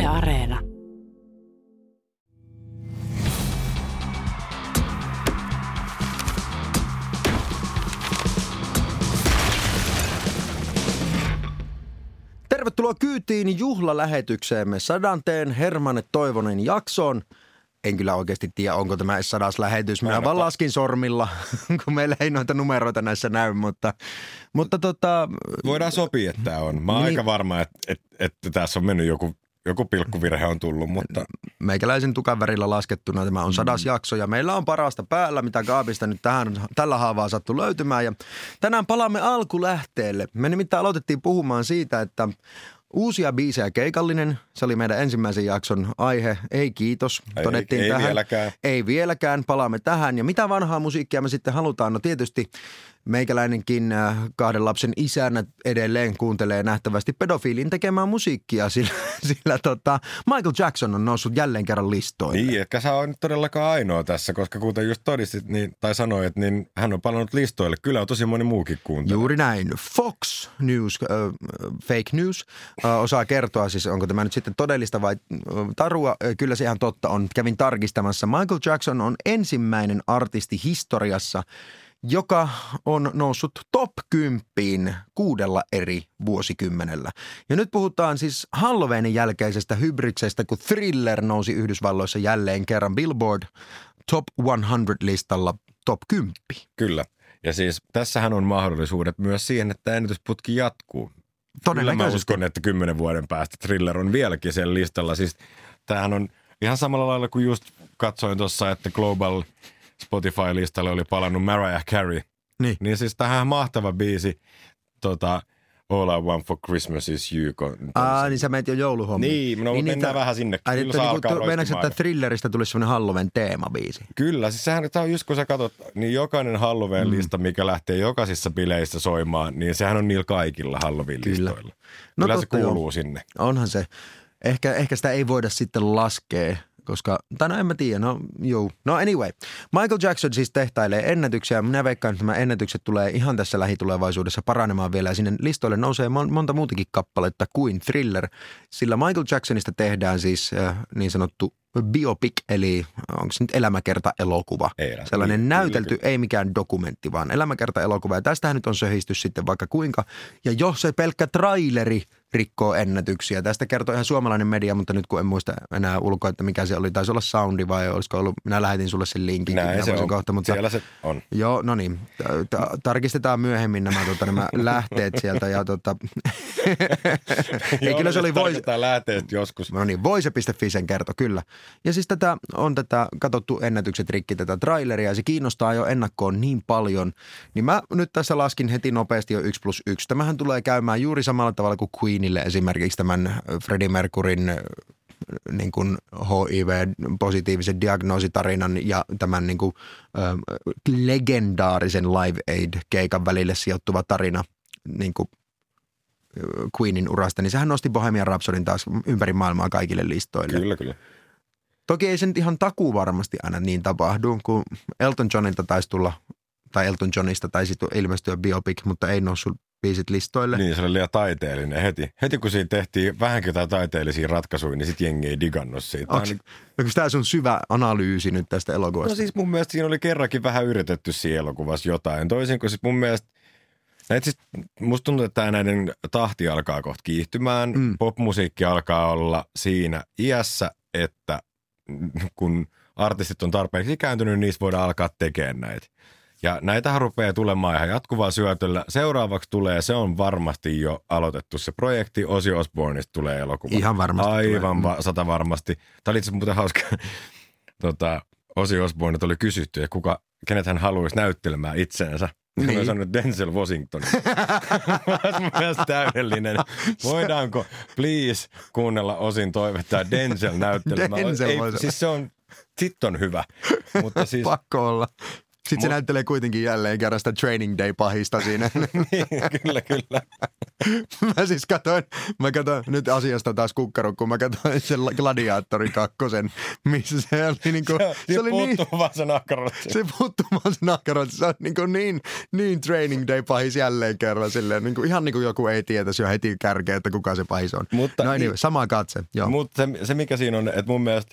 Areena. Tervetuloa kyytiin juhlalähetykseemme 100. Hermanne Toivonen jaksoon. En kyllä oikeasti tiedä, onko tämä edes 100. lähetys. Minä vaan laskin sormilla, kun meillä ei noita numeroita näissä näy, mutta voidaan sopia, että tämä on. Mä oon aika varma, että tässä on mennyt joku pilkkuvirhe on tullut, mutta meikäläisen tukan värillä laskettuna tämä on 100. jakso ja meillä on parasta päällä, mitä Gaabista nyt tällä haavaa sattu löytymään. Ja tänään palaamme alkulähteelle. Me nimittäin aloitettiin puhumaan siitä, että uusia biisejä keikallinen. Se oli meidän ensimmäisen jakson aihe. Ei kiitos. Todettiin ei tähän. Vieläkään. Ei vieläkään. Palaamme tähän. Ja mitä vanhaa musiikkia me sitten halutaan? No tietysti meikäläinenkin 2 lapsen isänä edelleen kuuntelee nähtävästi pedofiilin tekemään musiikkia, sillä Michael Jackson on noussut jälleen kerran listoille. Niin, etkä sä on todellakaan ainoa tässä, koska kuten just todistit tai sanoit, niin hän on palannut listoille. Kyllä on tosi moni muukin kuuntelee. Juuri näin. Fox News, fake news, osaa kertoa siis, onko tämä nyt sitten todellista vai tarua. Kyllä se ihan totta on. Kävin tarkistamassa. Michael Jackson on ensimmäinen artisti historiassa, joka on noussut top 10 6 eri vuosikymmenellä. Ja nyt puhutaan siis Halloweenin jälkeisestä hybridsestä, kun Thriller nousi Yhdysvalloissa jälleen kerran Billboard Top 100-listalla top 10. Kyllä. Ja siis tässähän on mahdollisuudet myös siihen, että ennätysputki jatkuu. Kyllä mä uskon, että 10 vuoden päästä Thriller on vieläkin siellä listalla. Siis tämähän on ihan samalla lailla kuin just katsoin tuossa, että Global Spotify-listalle oli palannut Mariah Carey. Niin siis tämähän mahtava biisi, All I Want for Christmas is You. Niin sä menet jo jouluhommiin. Niin, no mennään vähän sinne. Kyllä se alkaa meinaatko, että Thrilleristä tulisi semmoinen Halloween teemabiisi? Kyllä, siis sehän on just kun sä katsot, niin jokainen Halloween-lista, mikä lähtee jokaisissa bileissä soimaan, niin sehän on niillä kaikilla Halloween-listoilla. No kyllä se kuuluu sinne. Onhan se. Ehkä sitä ei voida sitten laskea. Koska, tai no en mä tiedä, No anyway, Michael Jackson siis tehtailee ennätyksiä. Minä veikkaan, että nämä ennätykset tulee ihan tässä lähitulevaisuudessa paranemaan vielä. Ja sinne listoille nousee monta muutakin kappaletta kuin Thriller. Sillä Michael Jacksonista tehdään siis niin sanottu biopic, eli onko se nyt elämäkerta-elokuva? Sellainen näytelty, ei mikään dokumentti, vaan elämäkerta-elokuva. Ja tästähän nyt on söhistys sitten vaikka kuinka. Ja jo se pelkkä traileri rikkoo ennätyksiä. Tästä kertoo ihan suomalainen media, mutta nyt kun en muista enää ulkoa, että mikä se oli. Taisi olla Soundi vai olisiko ollut, minä lähetin sulle sen linkin. Näin se on. Kohta, mutta siellä se on. Joo, no niin. Tarkistetaan myöhemmin nämä lähteet sieltä. Ja ei, kyllä se oli tarkistetaan lähteet joskus. No niin, voise.fi sen kertoi, kyllä. Ja siis tätä katsottu ennätykset rikki, tätä traileria, ja se kiinnostaa jo ennakkoon niin paljon. Niin mä nyt tässä laskin heti nopeasti jo 1+1. Tämähän tulee käymään juuri samalla tavalla kuin Queenille esimerkiksi tämän Freddie Mercuryn niin kuin HIV-positiivisen diagnoositarinan ja tämän niin kuin, legendaarisen Live Aid-keikan välille sijoittuva tarina niin kuin Queenin urasta, niin sehän nosti Bohemian Rhapsodyn taas ympäri maailmaa kaikille listoille. Kyllä. Toki ei se nyt ihan takuu varmasti aina niin tapahdu, kun Elton Johnilta taisi tulla, tai Elton Johnista taisi ilmestyä biopic, mutta ei noussut biisit listoille. Niin, se oli liian taiteellinen heti kun siinä tehtiin vähänkin jotain taiteellisia ratkaisuja, niin sitten jengi ei digannut siitä. Onko tämä sun syvä analyysi nyt tästä elokuvasta? No siis mun mielestä siinä oli kerrankin vähän yritetty siinä elokuvassa jotain. Toisin kuin siis mun mielestä, musta tuntuu, että tämä näiden tahti alkaa kohta kiihtymään. Popmusiikki alkaa olla siinä iässä, että kun artistit on tarpeeksi ikääntynyt, niin niistä voidaan alkaa tekemään näitä. Ja näitähän rupeaa tulemaan ihan jatkuvaa syötöllä. Seuraavaksi tulee, se on varmasti jo aloitettu se projekti, Ozzy Osbourneista tulee elokuva. Ihan varmasti aivan tulee. 100 varmasti. Tämä oli itse muuten hauska. Ozzy Osbourne oli kysytty, että kenet hän haluaisi näyttelemään itseensä. Niin. Mä sanoin Denzel Washington. Olisi mielestäni täydellinen. Voidaanko please kuunnella Ozyn toivetta Denzel näyttelemään? Denzel siis se on hyvä. Mutta siis, pakko olla. Sitten se näyttelee kuitenkin jälleen kerran sitä Training Day-pahista siinä. Niin, kyllä. Mä katsoin nyt asiasta taas kukkaru, kun mä katsoin sen Gladiaattori 2, missä se oli niinku... Se puuttuu vaan se nahkarotsi. Se puuttuu vaan se nahkarotsi. Se on niin Training Day-pahis jälleen kerran silleen. Ihan niin kuin joku ei tietäisi jo heti kärkeä, että kuka se pahis on. Mutta, no niin, sama katse, joo. Mutta se mikä siinä on, että mun mielestä...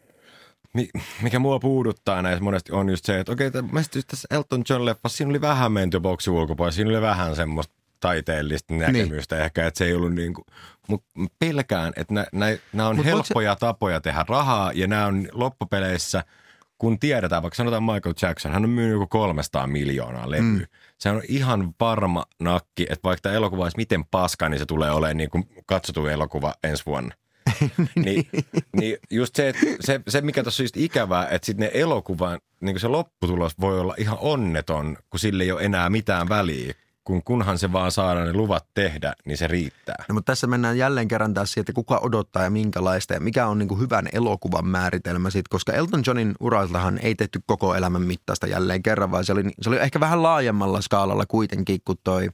Mikä mua puuduttaa näissä monesti on just se, että okei, tässä Elton John-leffassa siinä oli vähän menty boksi ulkopuolella, siinä oli vähän semmoista taiteellista näkemystä ehkä, että se ei ollut niin kuin, mutta pelkään, että nämä on helppoja tapoja tehdä rahaa ja nämä on loppupeleissä, kun tiedetään, vaikka sanotaan Michael Jackson, hän on myynyt joku 300 miljoonaa levyä. Se on ihan varma nakki, että vaikka tämä elokuva olisi miten paska, niin se tulee olemaan niin kuin katsotu elokuva ensi vuonna. niin just se, mikä tuossa on just ikävää, että sitten ne elokuvan, niin se lopputulos voi olla ihan onneton, kun sille ei ole enää mitään väliä. Kunhan se vaan saadaan ne luvat tehdä, niin se riittää. No, mutta tässä mennään jälleen kerran taas siihen, että kuka odottaa ja minkälaista ja mikä on niin kuin hyvän elokuvan määritelmä siitä, koska Elton Johnin uraltahan ei tehty koko elämän mittaista jälleen kerran, vaan se oli ehkä vähän laajemmalla skaalalla kuitenkin, kun toi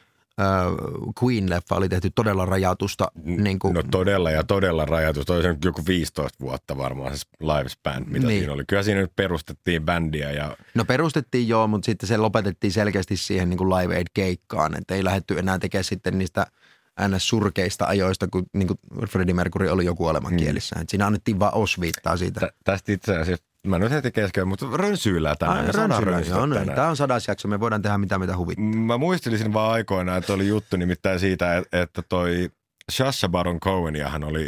Queen-leffa oli tehty todella rajatusta. Niin kuin... No todella rajatusta. Oli se joku 15 vuotta varmaan se Livespan, mitä niin. Siinä oli. Kyllä siinä nyt perustettiin bändiä. Ja... No perustettiin joo, mutta sitten se lopetettiin selkeästi siihen niin kuin Live Aid-keikkaan. Että ei lähdetty enää tekemään sitten niistä NS-surkeista ajoista, kun niin kuin Freddie Mercury oli joku olemankielissä. Että siinä annettiin vaan osviittaa siitä. Tästä itse asiassa. Mä nyt heti keskellä, mutta rönsyillään tänään. Tämä on 100. jakso, me voidaan tehdä mitä huvittaa. Mä muistelisin vaan aikoinaan, että oli juttu nimittäin siitä, että toi Sacha Baron Coheniahan oli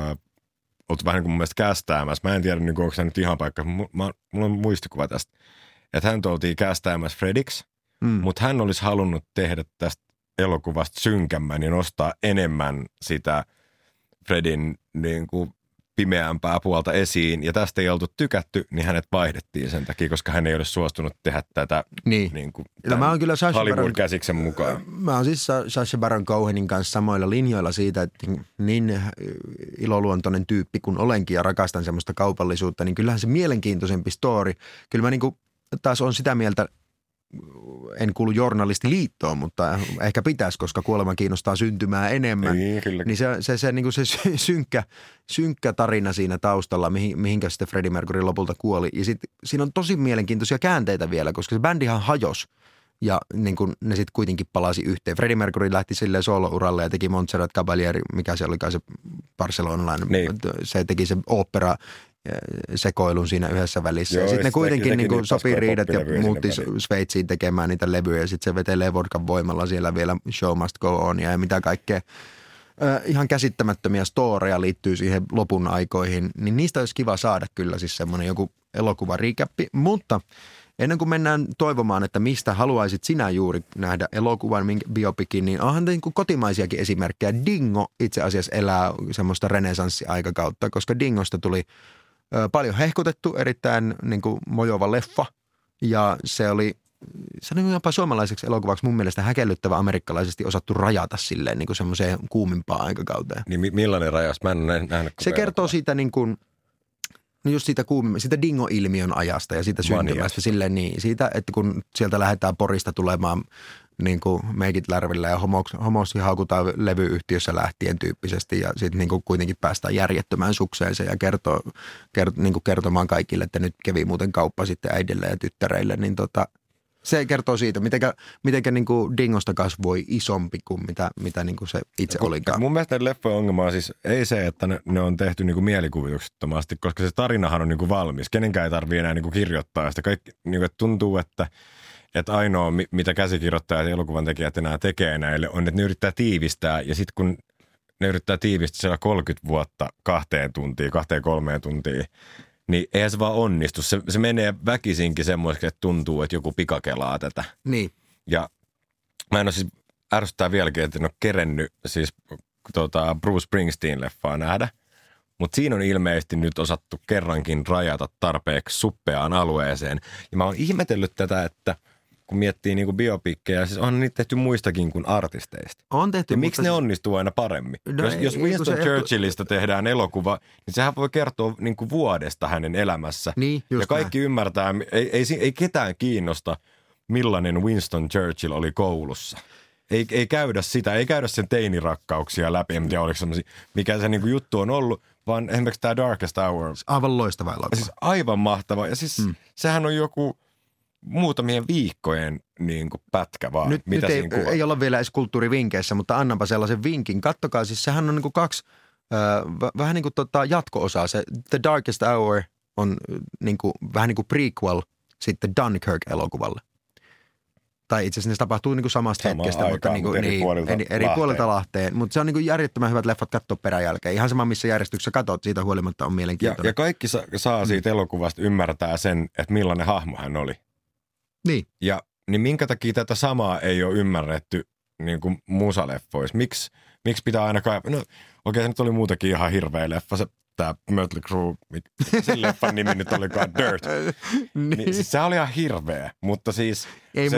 ollut vähän niin kuin mun mielestä kästäämässä. Mä en tiedä, onko se nyt ihan paikka. Mulla on muistikuva tästä. Että hän oltiin kästäämässä Frediksi, mutta hän olisi halunnut tehdä tästä elokuvasta synkämmän ja nostaa enemmän sitä Fredin niin kuin pimeämpää puolta esiin, ja tästä ei oltu tykätty, niin hänet vaihdettiin sen takia, koska hän ei ole suostunut tehdä tätä niin kuin Hollywood-käsiksen mukaan. Mä oon siis Sacha Baron Cohenin kanssa samoilla linjoilla siitä, että niin iloluontoinen tyyppi kun olenkin ja rakastan semmoista kaupallisuutta, niin kyllähän se mielenkiintoisempi story. Kyllä mä niin kuin taas on sitä mieltä, en kuulu journalistiliittoon, mutta ehkä pitäisi, koska kuolema kiinnostaa syntymään enemmän. Niin se, niin kuin se synkkä tarina siinä taustalla, mihinkä sitten Freddie Mercury lopulta kuoli. Ja sitten siinä on tosi mielenkiintoisia käänteitä vielä, koska se bändihan hajosi ja niin kuin ne sitten kuitenkin palasi yhteen. Freddie Mercury lähti silleen solo-uralle ja teki Montserrat Caballé, mikä se olikaan se barcelonalainen. Niin. Se teki se opera sekoilun siinä yhdessä välissä. Joo, ja sitten ne kuitenkin niin kuin sopii riidat ja muutti Sveitsiin tekemään niitä levyjä ja sitten se vetelee vodkan voimalla siellä vielä Show Must Go On ja mitä kaikkea. Ihan käsittämättömiä storeja liittyy siihen lopun aikoihin, niin niistä olisi kiva saada kyllä siis semmoinen joku elokuva-riikäppi, mutta ennen kuin mennään toivomaan, että mistä haluaisit sinä juuri nähdä elokuvan, biopikin, niin onhan niin kuin kotimaisiakin esimerkkejä. Dingo itse asiassa elää semmoista renesanssiaikakautta, koska Dingosta tuli paljon hehkutettu, erittäin niin kuin mojova leffa ja se oli jopa suomalaiseksi elokuvaksi mun mielestä häkellyttävä amerikkalaisesti osattu rajata silleen niin kuin semmoiseen kuumimpaan aikakauteen. Niin millainen rajaus? Mä en ole nähnyt. Se kertoo siitä niin kuin, just siitä Dingo-ilmiön ajasta ja siitä syntymästä silleen niin, siitä, että kun sieltä lähdetään Porista tulemaan niin kuin Meikit Lärvillä ja homoksi haukutaan levyyhtiössä lähtien tyyppisesti ja sitten niin kuin kuitenkin päästään järjettömään sukseeseen ja niin kuin kertomaan kaikille, että nyt kävi muuten kauppa sitten äidille ja tyttäreille, niin se kertoo siitä, mitenkä niin kuin Dingosta kasvoi isompi kuin mitä niin kuin se itse olikaan. Mun mielestä leffojen ongelma on siis ei se, että ne on tehty niin kuin mielikuvituksettomasti, koska se tarinahan on niin kuin valmis. Kenenkään ei tarvitse enää niin kuin kirjoittaa sitä. Kaikki, niin kuin, tuntuu, että ainoa, mitä käsikirjoittajat ja elokuvan tekijät enää tekee näille, on, että ne yrittää tiivistää. Ja sitten kun ne yrittää tiivistää siellä 30 vuotta 2-3 tuntiin, niin eihän se vaan onnistu. Se menee väkisinkin semmoiseksi, että tuntuu, että joku pikakelaa tätä. Niin. Ja mä en ole siis ärsyttää vieläkin, että en ole kerennyt siis Bruce Springsteen-leffaa nähdä. Mutta siinä on ilmeisesti nyt osattu kerrankin rajata tarpeeksi suppeaan alueeseen. Ja mä oon ihmetellyt tätä, että kun miettii niin kuin biopikkejä, siis on niitä tehty muistakin kuin artisteista. On tehty. Ja miksi ne onnistuu aina paremmin? No Jos Winston Churchillista tehdään elokuva, niin sehän voi kertoa niin kuin vuodesta hänen elämässä. Niin, ja kaikki ymmärtää, ei ketään kiinnosta, millainen Winston Churchill oli koulussa. Ei käydä sitä, ei käydä sen teinirakkauksia läpi, en tiedä oliko semmoisia, mikä se niin kuin juttu on ollut, vaan esimerkiksi tämä Darkest Hour. Aivan loistava elokuva. Siis aivan mahtava. Ja siis sehän on joku muutamien viikkojen niin kuin pätkä vaan. Nyt ei olla vielä edes kulttuurivinkeissä, mutta annanpa sellaisen vinkin. Kattokaa, siis sehän on niin kuin kaksi vähän niin kuin jatko-osaa. Se The Darkest Hour on niin kuin, vähän niin kuin prequel sitten Dunkirk-elokuvalle. Tai itse asiassa ne tapahtuu niin kuin samasta hetkestä, aikaan, mutta eri puolilta Lahteen. Mutta se on niin kuin järjettömän hyvät leffat katsoa peräjälkeen. Ihan sama, missä järjestyksessä katot, siitä huolimatta on mielenkiintoinen. Ja kaikki saa siitä elokuvasta ymmärtää sen, että millainen hahmo hän oli. Niin. Ja niin minkä takia tätä samaa ei ole ymmärretty niin kuin musaleffoissa? Miksi pitää aina no okei, se nyt oli muutakin ihan hirveä leffa. Tämä Mötley Crüe, sen leffan nimi nyt olikaan Dirt. Niin, siis se oli ihan hirveä, mutta siis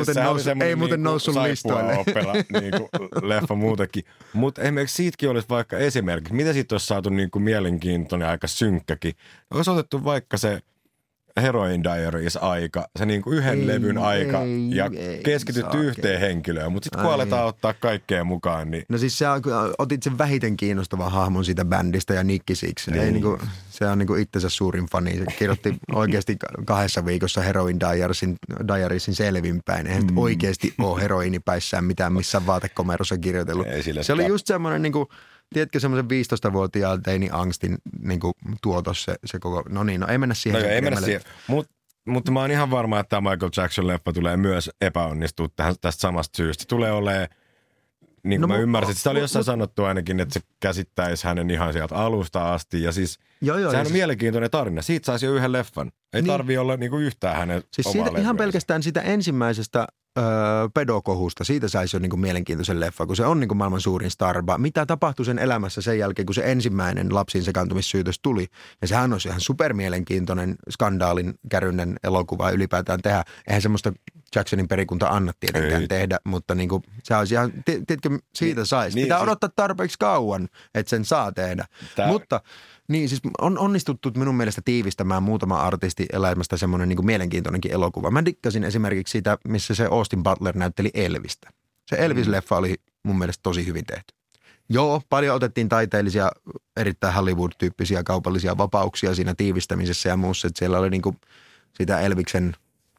ei muuten noussut listoille. Opera, niin kuin leffa muutenkin. Mutta esimerkiksi siitäkin olisi vaikka esimerkiksi, mitä siitä olisi saatu niin kuin mielenkiintoinen aika synkkäkin. Olisi otettu vaikka se Heroin Diaries-aika, se niin kuin yhden levyn aika ja keskitytty yhteen henkilöön, mutta sitten kun aletaan ottaa kaikkea mukaan, niin... No siis otit sen vähiten kiinnostavan hahmon siitä bändistä ja Nicky Six. Se on niin kuin itsensä suurin fani. Se kirjoitti oikeasti 2 viikossa Heroin Diariesin selvinpäin. Eihän oikeasti ole heroinipäissään mitään missään vaatekomerossa kirjoitellut. Se oli just semmoinen niin kuin... Tiedätkö semmoisen 15-vuotiaan teini angstin niin kuin tuotos se koko, no niin, no ei mennä siihen. No ei mennä siihen, mutta mä oon ihan varma, että tämä Michael Jackson-leffa tulee myös epäonnistua tästä samasta syystä. Tulee olemaan, niin kuin mä ymmärsin, että sitä oli jossain sanottu ainakin, että se käsittäisi hänen ihan sieltä alusta asti. Ja siis sehän on mielenkiintoinen tarina. Siitä saisi jo yhden leffan. Ei tarvitse olla niin kuin yhtään hänen siis omaa siitä, levyä. ihan pelkästään sitä ensimmäisestä pedokohusta, siitä saisi jo niin kuin mielenkiintoisen leffa, kun se on niin kuin maailman suurin starba. Mitä tapahtui sen elämässä sen jälkeen, kun se ensimmäinen lapsiin sekaantumissyytös tuli? Ja sehän on ihan supermielenkiintoinen skandaalin kärynnen elokuva ylipäätään tehdä. Eihän semmoista Jacksonin perikunta anna tietenkään tehdä, mutta niin kuin, se olisi ihan, tiedätkö, siitä saisi. Pitää odottaa tarpeeksi kauan, että sen saa tehdä. Mutta niin, siis on onnistuttu minun mielestä tiivistämään muutama artisti elämästä semmoinen niin kuin mielenkiintoinenkin elokuva. Mä dikkasin esimerkiksi siitä, missä se Austin Butler näytteli Elvistä. Se Elvis-leffa oli mun mielestä tosi hyvin tehty. Joo, paljon otettiin taiteellisia, erittäin Hollywood-tyyppisiä kaupallisia vapauksia siinä tiivistämisessä ja muussa. Että siellä oli niin kuin sitä Elviksen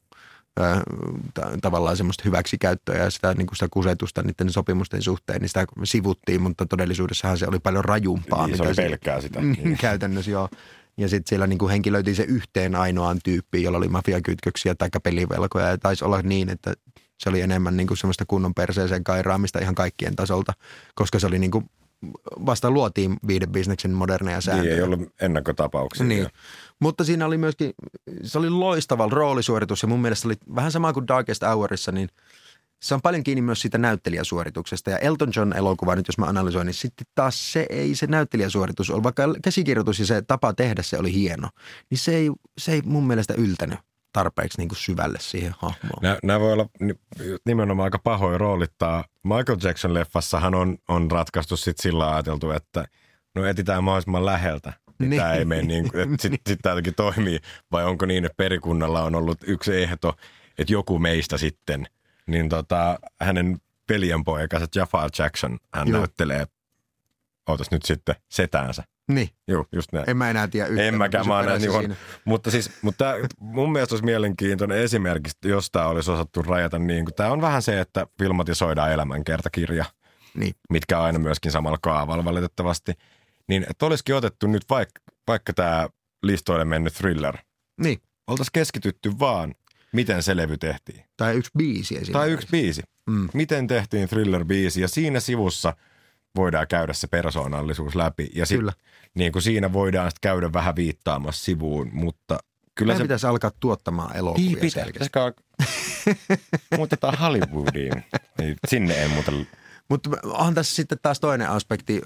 tavallaan semmoista hyväksikäyttöä ja sitä, niin kuin sitä kusetusta niiden sopimusten suhteen, niin sitä sivuttiin, mutta todellisuudessahan se oli paljon rajumpaa. Niin, se oli pelkkää sitä. Käytännössä joo. Ja sitten siellä niin kuin henkilöitiin se yhteen ainoaan tyyppiin, jolla oli mafiakytköksiä tai pelivelkoja. Ja taisi olla niin, että se oli enemmän niin kuin semmoista kunnon perseeseen kairaamista ihan kaikkien tasolta, koska se oli niin kuin vasta luotiin viihdebisneksen moderneja sääntöjä. Niin, ei ollut ennakkotapauksia. Niin. Mutta siinä oli myöskin, se oli loistava roolisuoritus ja mun mielestä oli vähän sama kuin Darkest Hourissa, niin se on paljon kiinni myös siitä näyttelijäsuorituksesta. Ja Elton John elokuva nyt, jos mä analysoin, niin sitten taas se näyttelijäsuoritus oli, vaikka käsikirjoitus ja se tapa tehdä se oli hieno, niin se ei mun mielestä yltänyt tarpeeksi niin kuin syvälle siihen hahmoon. Nämä voi olla nimenomaan aika pahoja roolittaa. Michael Jackson-leffassahan on ratkaistu sitten sillä ajateltu, että no etsitään mahdollisimman läheltä. Niin. Tämä ei mene niin kuin, että sitten tämä jotenkin toimii. Vai onko niin, että perikunnalla on ollut yksi ehto, että joku meistä sitten, niin hänen veljenpoikansa Jafar Jackson, hän näyttelee, ootas nyt sitten setäänsä. Niin. Joo, just näin. En mä enää tiedä yhtään. En mäkään, mä näin niin mutta mun mielestä olisi mielenkiintoinen esimerkiksi, jos tämä olisi osattu rajata niin kuin, tämä on vähän se, että filmatisoidaan elämänkertakirja, niin. Mitkä on aina myöskin samalla kaavalla valitettavasti. Niin, että olisikin otettu nyt vaikka tämä listoille mennyt Thriller. Niin. Oltaisiin keskitytty vaan, miten se levy tehtiin. Tai yksi biisi esimerkiksi. Miten tehtiin Thriller-biisi ja siinä sivussa voidaan käydä se persoonallisuus läpi. Ja sitten niin kuin siinä voidaan sitten käydä vähän viittaamassa sivuun, mutta kyllä se pitäisi alkaa tuottamaan elokuvia selkeästi. Muutetaan Hollywoodiin. Niin, sinne ei muuta. Mutta onhan tässä sitten taas toinen aspekti.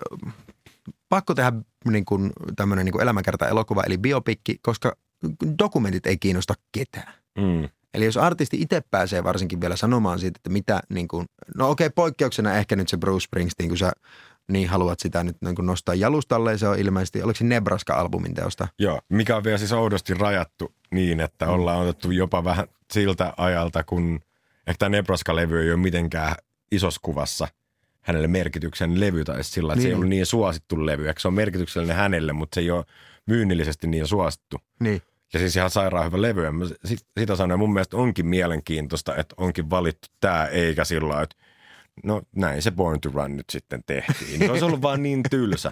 Pakko tehdä niin kuin tämmöinen niin kuin elämänkerta-elokuva, eli biopikki, koska dokumentit ei kiinnosta ketään. Eli jos artisti itse pääsee varsinkin vielä sanomaan siitä, että mitä niin kuin, no okei, poikkeuksena ehkä nyt se Bruce Springsteen, kun sä niin haluat sitä nyt niin kuin nostaa jalustalle, ja se on ilmeisesti, oliko se Nebraska-albumin teosta? Joo, mikä on vielä siis oudosti rajattu niin, että ollaan otettu jopa vähän siltä ajalta, kun ehkä tämä Nebraska-levy ei ole mitenkään isossa kuvassa hänelle merkityksen levy, tai sillä että se ei ollut niin suosittu levy. Ehkä se on merkityksellinen hänelle, mutta se ei ole myynnillisesti niin suosittu. Niin. Ja siis ihan sairaan hyvä levy. Sitä sanoin, mun mielestä onkin mielenkiintoista, että onkin valittu tämä, eikä sillä että no näin se Born to Run nyt sitten tehtiin. Se olisi ollut vaan niin tylsä.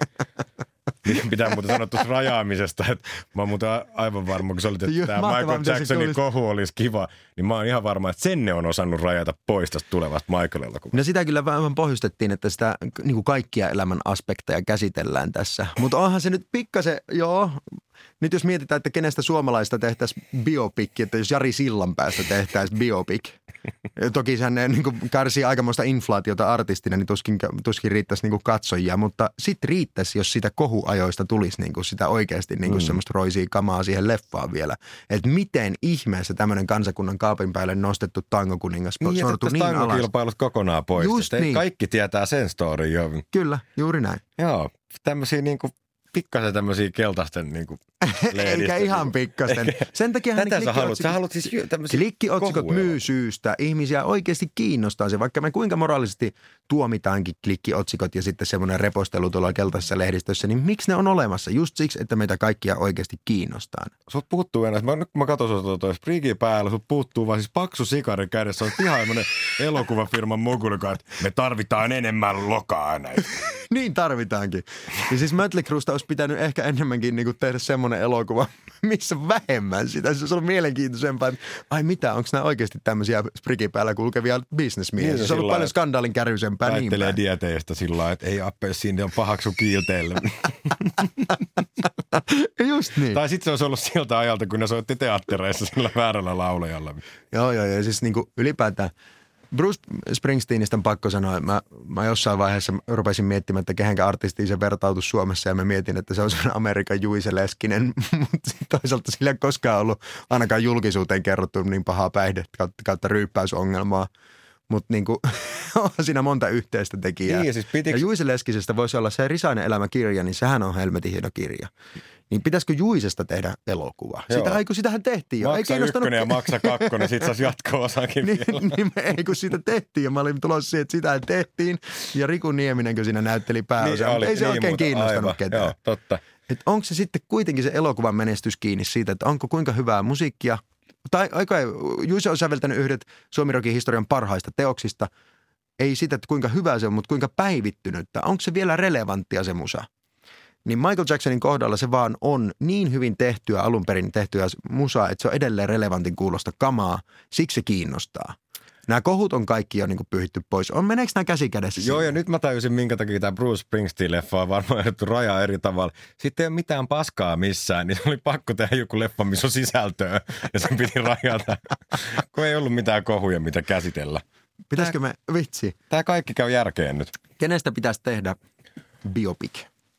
Pitää muuten sanoa tuossa rajaamisesta, että mä oon muuten aivan varma, kun sä olit, että tämä Michael Jacksonin kohu olisi kiva, niin mä oon ihan varma, että sen ne on osannut rajata pois tästä tulevasta Michael-elokuvasta. No sitä kyllä vähän pohjustettiin, että sitä niin kuin kaikkia elämän aspekteja käsitellään tässä. Mutta onhan se nyt pikkasen, joo. Nyt jos mietitään, että kenestä suomalaista tehtäisiin biopikki, että jos Jari Sillanpäästä tehtäisiin biopik. Toki hän niin kuin kärsii aikamoista inflaatiota artistina, niin tuskin riittäisi niin kuin katsojia, mutta sitten riittäisi, jos sitä kohuajoista tulisi niin kuin sitä oikeasti niin kuin semmoista roisia kamaa siihen leffaan vielä. Että miten ihmeessä tämmöinen kansakunnan kaapin päälle nostettu tangokuningas sortui niin alas. Tangokilpailut kokonaan pois. Just niin. Kaikki tietää sen story jo. Kyllä, juuri näin. Joo, tämmöisiä niinku pikkasen tämmöisiä keltaisten niinku lehdistä. Eikä ihan pikkasen. Sen takia tätä sä haluat. Sä haluat siis tämmöisiä klikkiotsikot myy syystä. Ihmisiä oikeasti kiinnostaa se, vaikka me kuinka moraalisesti tuomitaankin klikkiotsikot ja sitten semmoinen repostelu tuolla keltaisessa lehdistössä, niin miksi ne on olemassa? Just siksi, että meitä kaikkia oikeasti kiinnostaa. Sut puuttuu enää. Nyt kun mä katson sut toi sprigi päällä, sut puuttuu vaan siis paksu sikari kädessä. On ihan semmoinen elokuvafirman mukulika, että me tarvitaan enemmän lokaa näitä. Niin tarvitaankin. Ja siis Mötley Crüestä olisi pitänyt ehkä enemmänkin niin kuin tehdä semmoinen elokuva, missä vähemmän sitä. Se olisi ollut mielenkiintoisempaa, että ai mitä, onko nämä oikeasti tämmöisiä sprigi päällä kulkevia bisnesmiehiä? Niin, se olisi ollut paljon skandaalin kärjysempää. Taittelee dieteistä sillä lailla, että ei appelsiini on pahaksu kiilteelle. Just niin. Tai sitten se olisi ollut siltä ajalta, kun ne soitti teattereissa sillä väärällä laulajalla. Joo, ja siis niin kuin ylipäätään Bruce Springsteenistä on pakko sanoa, että mä jossain vaiheessa rupesin miettimään, että kehenkä artistiin se vertautus Suomessa ja mä mietin, että se on sellainen Amerikan Juise Leskinen, mutta toisaalta sillä ei koskaan ollut ainakaan julkisuuteen kerrottu niin pahaa päihde kautta ryyppäysongelmaa. Mutta niinku, on siinä monta yhteistä tekijää. Niin, siis ja Juise Leskisestä voisi olla se Risainen elämäkirja, niin sehän on helmetin hieno kirja. Niin pitäisikö Juisesta tehdä elokuva? Sitähän tehtiin jo. Maksa ykkönen ja maksa kakkonen, sit saisi jatko-osakin vielä. Kun siitä tehtiin ja mä olin tulossa siihen, että sitä tehtiin. Ja Riku Nieminenkö siinä näytteli pääosaa, mutta ei se oikein kiinnostanut aivan ketään. Joo, totta. Et onko se sitten kuitenkin se elokuvan menestys kiinni siitä, että onko kuinka hyvää musiikkia? Tai Juise on säveltänyt yhdet Suomi-rokin historian parhaista teoksista. Ei sitä, että kuinka hyvä se on, mutta kuinka päivittynyttä. Onko se vielä relevanttia se musa? Niin Michael Jacksonin kohdalla se vaan on niin hyvin tehtyä, alun perin tehtyä musaa, että se on edelleen relevantin kuulosta kamaa. Siksi se kiinnostaa. Nämä kohut on kaikki jo niin kuin pyhitty pois. Meneekö nämä käsi kädessä? Joo, ja nyt mä tajusin, minkä takia tämä Bruce Springsteen-leffa on varmaan edetty rajaa eri tavalla. Sitten ei ole mitään paskaa missään, niin se oli pakko tehdä joku leffa, missä on sisältöä, ja sen piti rajata, kun ei ollut mitään kohuja, mitä käsitellä. Pitäisikö me, vitsi? Tämä kaikki käy järkeen nyt. Kenestä pitäisi tehdä biopic?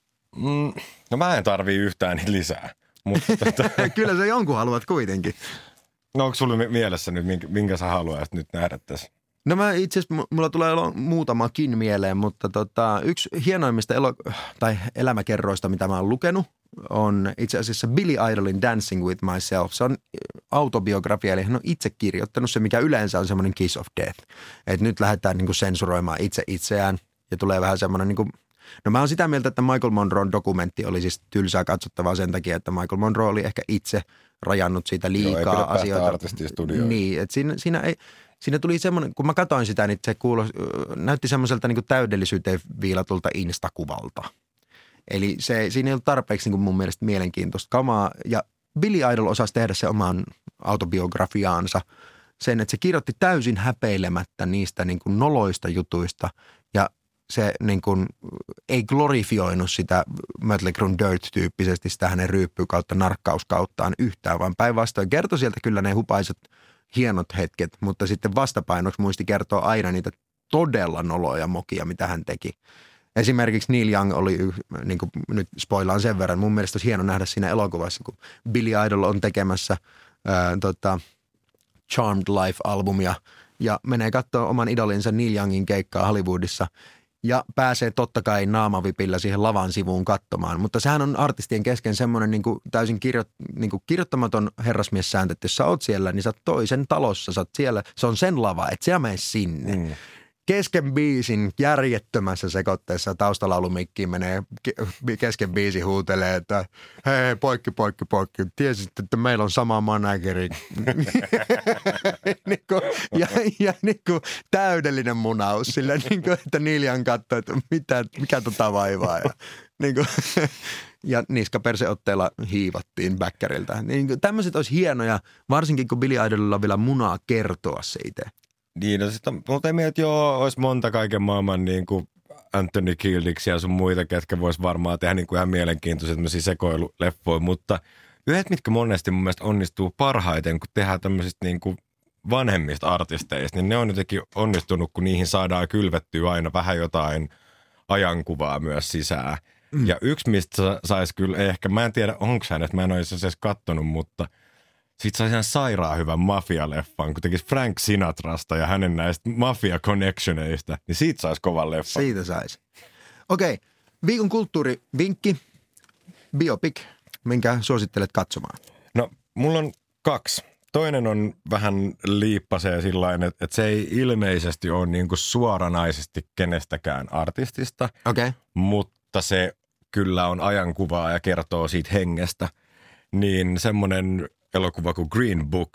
No mä en tarvii yhtään niitä lisää. Mutta Kyllä sä jonkun haluat kuitenkin. No onko sulla mielessä nyt, minkä sä haluaisit nyt nähdä tässä? No mä itse asiassa, mulla tulee muutamakin mieleen, mutta yksi hienoimmista elämäkerroista, mitä mä oon lukenut, on itse asiassa Billy Idolin Dancing with Myself. Se on autobiografia, eli hän on itse kirjoittanut se, mikä yleensä on semmoinen kiss of death. Että nyt lähdetään niin kuin sensuroimaan itseään ja tulee vähän semmoinen niin kuin. No mä oon sitä mieltä, että Michael Monroen dokumentti oli siis tylsää katsottavaa sen takia, että Michael Monroe oli ehkä itse rajannut siitä liikaa asioita. Niin, että siinä tuli semmoinen, kun mä katsoin sitä, niin se näytti semmoiselta niin kuin täydellisyyteen viilatulta Insta-kuvalta. Eli siinä ei ollut tarpeeksi niin kuin mun mielestä mielenkiintoista kamaa. Ja Billy Idol osasi tehdä se oman autobiografiaansa sen, että se kirjoitti täysin häpeilemättä niistä niin kuin noloista jutuista ja se niin kuin ei glorifioinut sitä Mötley Crüen Dirt-tyyppisesti sitä hänen ryyppykautta narkkauskauttaan yhtään, vaan päinvastoin kertoi sieltä kyllä ne hupaiset hienot hetket, mutta sitten vastapainoksi muisti kertoa aina niitä todella noloja mokia, mitä hän teki. Esimerkiksi Neil Young oli, niin kuin nyt spoilaan sen verran, mun mielestä olisi hieno nähdä siinä elokuvassa, kun Billy Idol on tekemässä Charmed Life-albumia ja menee katsoa oman idolinsa Neil Youngin keikkaa Hollywoodissa ja pääsee totta kai naamavipillä siihen lavan sivuun katsomaan. Mutta sehän on artistien kesken semmoinen niin kuin täysin kirjoittamaton herrasmiessääntö, että jos sä oot siellä, niin sä oot toisen talossa, sä oot siellä, se on sen lava, et sä mene sinne. Kesken biisin järjettömässä sekoitteessa taustalaulumikkiin menee kesken biisi huutelee, että hei, poikki. Tiesit, että meillä on sama manageri. ja täydellinen munaus sillä, että Niljan katsoi, että mikä vaivaa. Ja niskaperseotteella hiivattiin bäkkäriltä. Tämmöiset olisi hienoja, varsinkin kun Billy Idolilla on vielä munaa kertoa se itse. Niin, no sitten mutta ei mielestä, että olisi monta kaiken maailman niin kuin Anthony Kiedixia ja sun muita, ketkä vois varmaan tehdä niin kuin ihan mielenkiintoisia tämmöisiä sekoiluleffoja, mutta yhdet, mitkä monesti mun mielestä onnistuu parhaiten, kun tehdään tämmöisistä niin kuin vanhemmista artisteista, niin ne on jotenkin onnistunut, kun niihin saadaan kylvettyä aina vähän jotain ajankuvaa myös sisään. Ja yksi, mistä saisi kyllä ehkä, mä en tiedä onko hän, että mä en ole edes kattonut, mutta sitten saisi ihan sairaan hyvän mafia-leffan, kun tekisi Frank Sinatrasta ja hänen näistä mafia-connectioneista, niin siitä saisi kovan leffan. Siitä saisi. Okei, viikon kulttuurivinkki, biopic, minkä suosittelet katsomaan? No, mulla on 2. Toinen on vähän liippasee sillain, että se ei ilmeisesti ole niinku suoranaisesti kenestäkään artistista, mutta se kyllä on ajankuvaa ja kertoo siitä hengestä. Niin semmoinen elokuva kuin Green Book,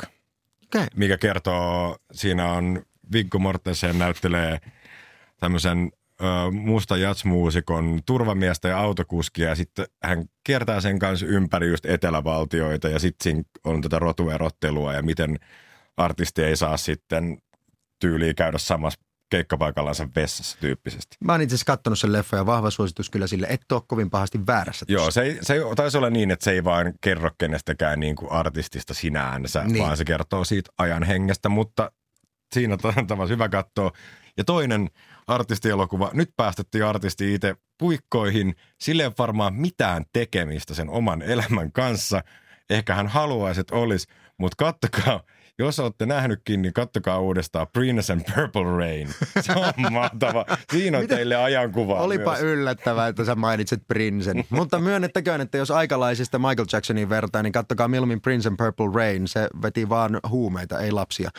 mikä kertoo, siinä on Viggo Mortensen näyttelee tämmöisen musta jazzmuusikon turvamiestä ja autokuskia ja sitten hän kiertää sen kanssa ympäri just etelävaltioita ja sitten siinä on tätä rotuerottelua ja miten artisti ei saa sitten tyyliä käydä samassa keikkapaikallansa vessassa tyyppisesti. Mä oon itse asiassa kattonut sen leffan ja vahva suositus kyllä sille, et ole kovin pahasti väärässä. Joo, se taisi olla niin, että se ei vaan kerro kenestäkään niin kuin artistista sinäänsä, vaan se kertoo siitä ajan hengestä, mutta siinä on tavallaan hyvä katsoa. Ja toinen artistielokuva, nyt päästettiin artisti itse puikkoihin, sille ei ole varmaan mitään tekemistä sen oman elämän kanssa. Ehkä hän haluaisi, että olisi, mutta kattokaa. Jos olette nähnytkin, niin kattokaa uudestaan Princess and Purple Rain. Se on mahtava. Siinä on teille ajankuvaa. Olipa myös yllättävää, että sä mainitset Princen. Mutta myönnettäköön, että jos aikalaisista Michael Jacksonin vertaa, niin kattokaa mieluummin Prince and Purple Rain. Se veti vaan huumeita, ei lapsia.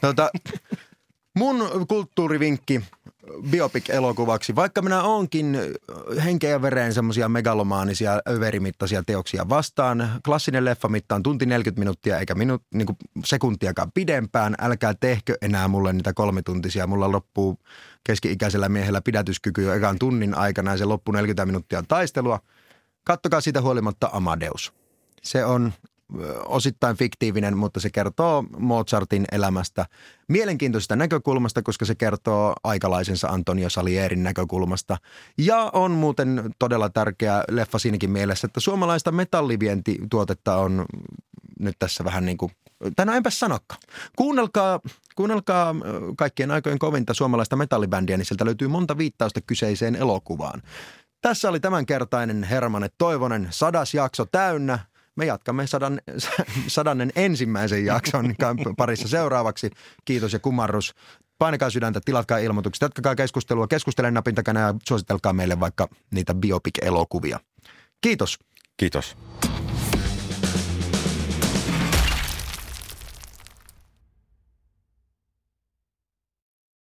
Mun kulttuurivinkki biopic-elokuvaksi, vaikka minä oonkin henkeä ja vereen semmoisia megalomaanisia, överimittaisia teoksia vastaan. Klassinen leffa mittaan tunti 40 minuuttia eikä niinku sekuntiakaan pidempään. Älkää tehkö enää mulle niitä 3 tuntisia. Mulla loppuu keski-ikäisellä miehellä pidätyskyky jo ekan tunnin aikana ja se loppuu 40 minuuttia taistelua. Kattokaa siitä huolimatta Amadeus. Se on osittain fiktiivinen, mutta se kertoo Mozartin elämästä mielenkiintoisesta näkökulmasta, koska se kertoo aikalaisensa Antonio Salierin näkökulmasta. Ja on muuten todella tärkeä leffa siinäkin mielessä, että suomalaista metallivientituotetta on nyt tässä vähän niin kuin, tai no enpäs sanokaan. Kuunnelkaa kaikkien aikojen kovinta suomalaista metallibändiä, niin sieltä löytyy monta viittausta kyseiseen elokuvaan. Tässä oli tämänkertainen Hermanne Toivonen 100. jakso täynnä. Me jatkamme 101. jakson parissa seuraavaksi. Kiitos ja kumarrus. Painakaa sydäntä, tilatkaa ilmoitukset, jatkakaa keskustelua, keskustelen napin takana ja suositelkaa meille vaikka niitä biopic-elokuvia. Kiitos. Kiitos.